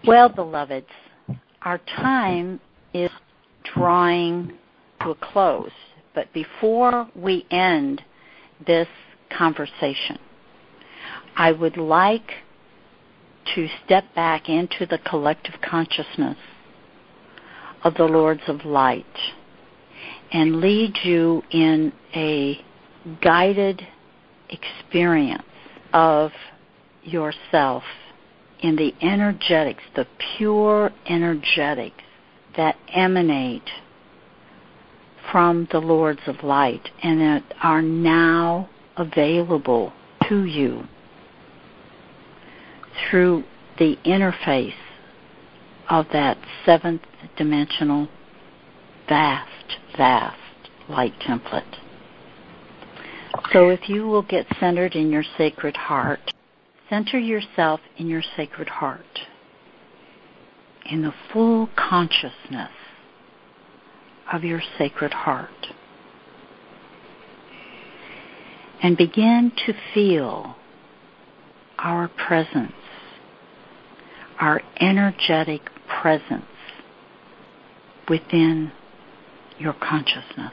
Well, beloveds, our time is drawing to a close. But before we end this conversation, I would like to step back into the collective consciousness of the Lords of Light and lead you in a guided experience of yourself in the energetics, the pure energetics that emanate from the Lords of Light and that are now available to you through the interface of that seventh dimensional vast light template. So if you will get centered in your sacred heart, center yourself in your sacred heart, in the full consciousness of your sacred heart, and begin to feel our presence, our energetic presence within your consciousness.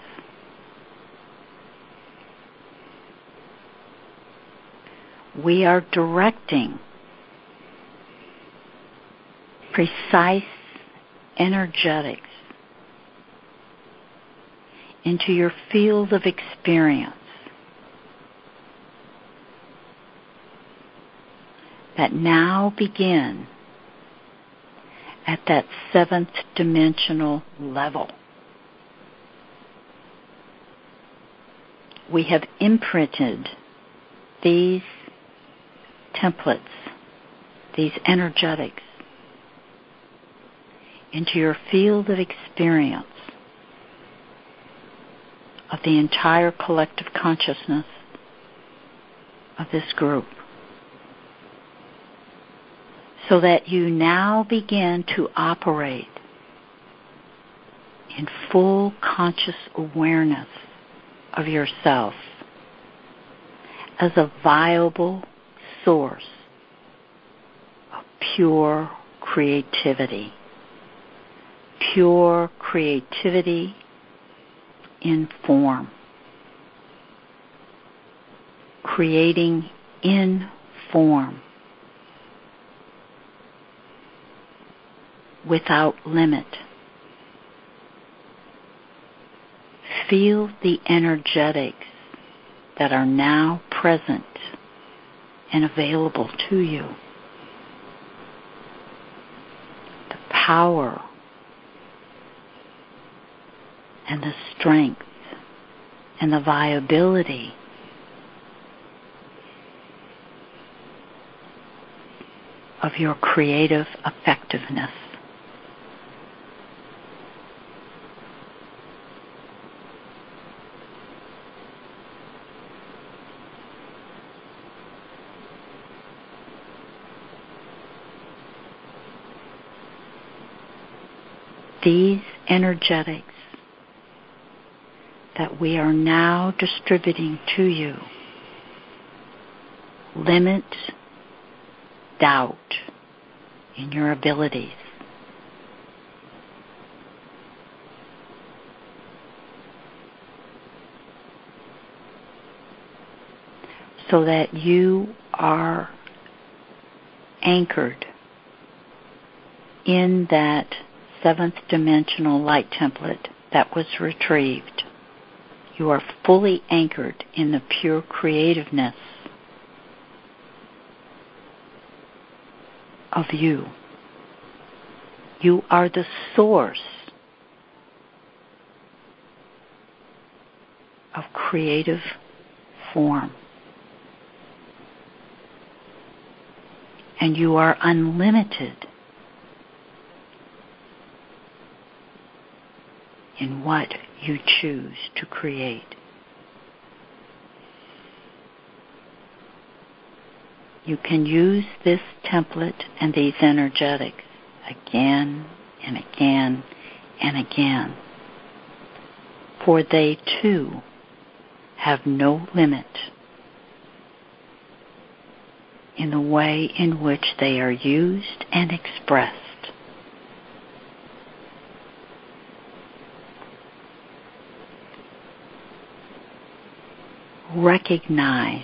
We are directing precise energetics into your field of experience that now begin at that seventh dimensional level. We have imprinted these templates, these energetics, into your field of experience of the entire collective consciousness of this group, so that you now begin to operate in full conscious awareness of yourself as a viable source of pure creativity in form, creating in form without limit. Feel the energetics that are now present and available to you. The power and the strength and the viability of your creative effectiveness. These energetics that we are now distributing to you limit doubt in your abilities. So that you are anchored in that seventh dimensional light template that was retrieved. You are fully anchored in the pure creativeness of you. You are the source of creative form. And you are unlimited in what you choose to create. You can use this template and these energetics again and again and again, for they too have no limit. in the way in which they are used and expressed. Recognize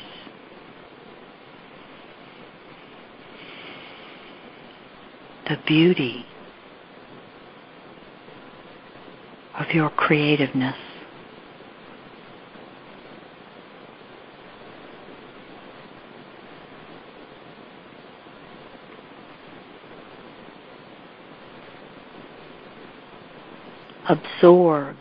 the beauty of your creativeness. Absorb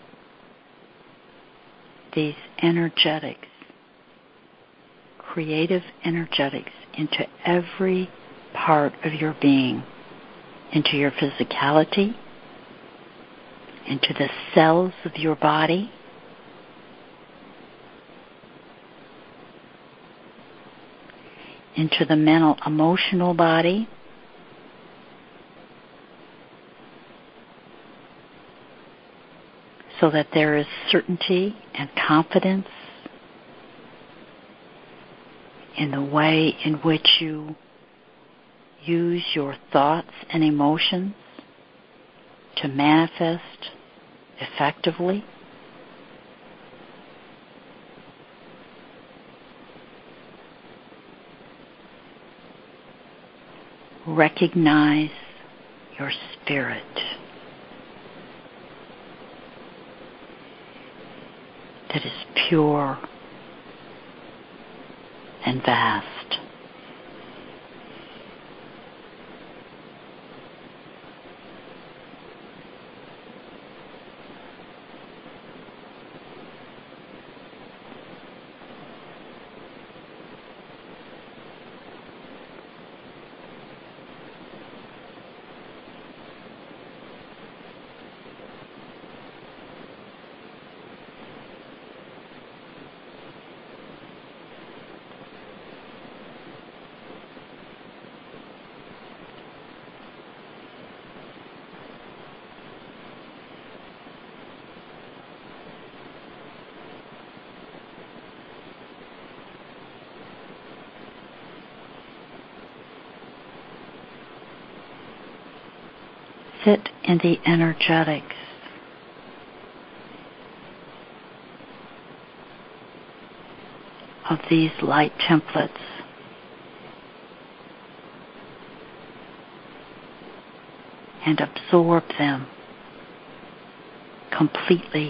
these energetics, creative energetics, into every part of your being, into your physicality, into the cells of your body, into the mental, emotional body, so that there is certainty and confidence in the way in which you use your thoughts and emotions to manifest effectively. Recognize your spirit. That is pure and vast. Sit in the energetics of these light templates. And absorb them completely.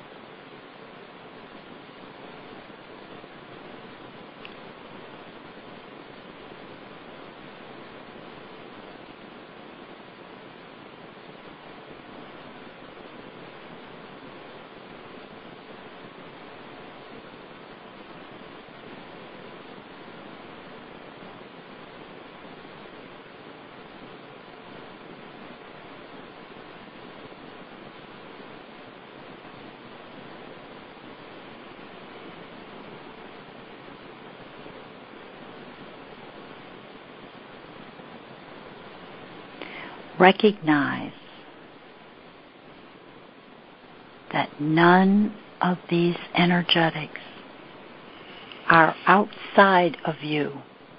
Recognize that none of these energetics are outside of you.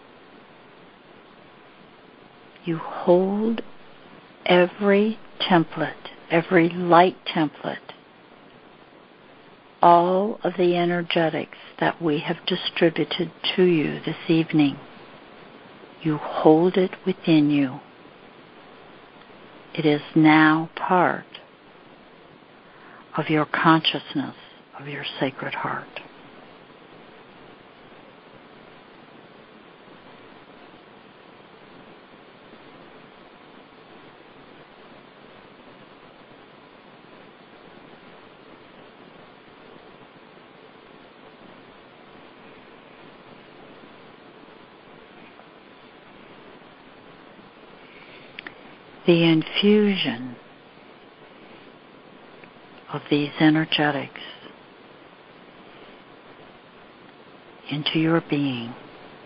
You hold every template, every light template, all of the energetics that we have distributed to you this evening. You hold it within you. It is now part of your consciousness, of your sacred heart. The infusion of these energetics into your being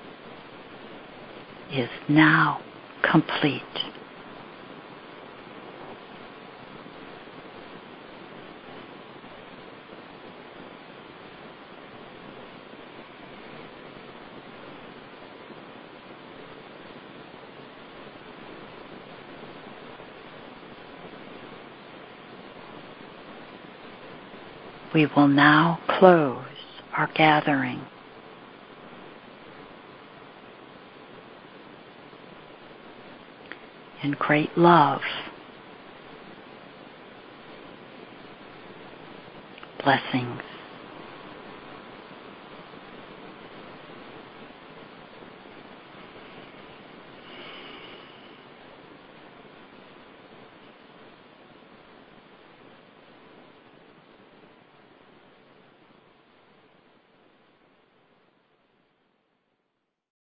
is now complete. We will now close our gathering. In great love, blessings.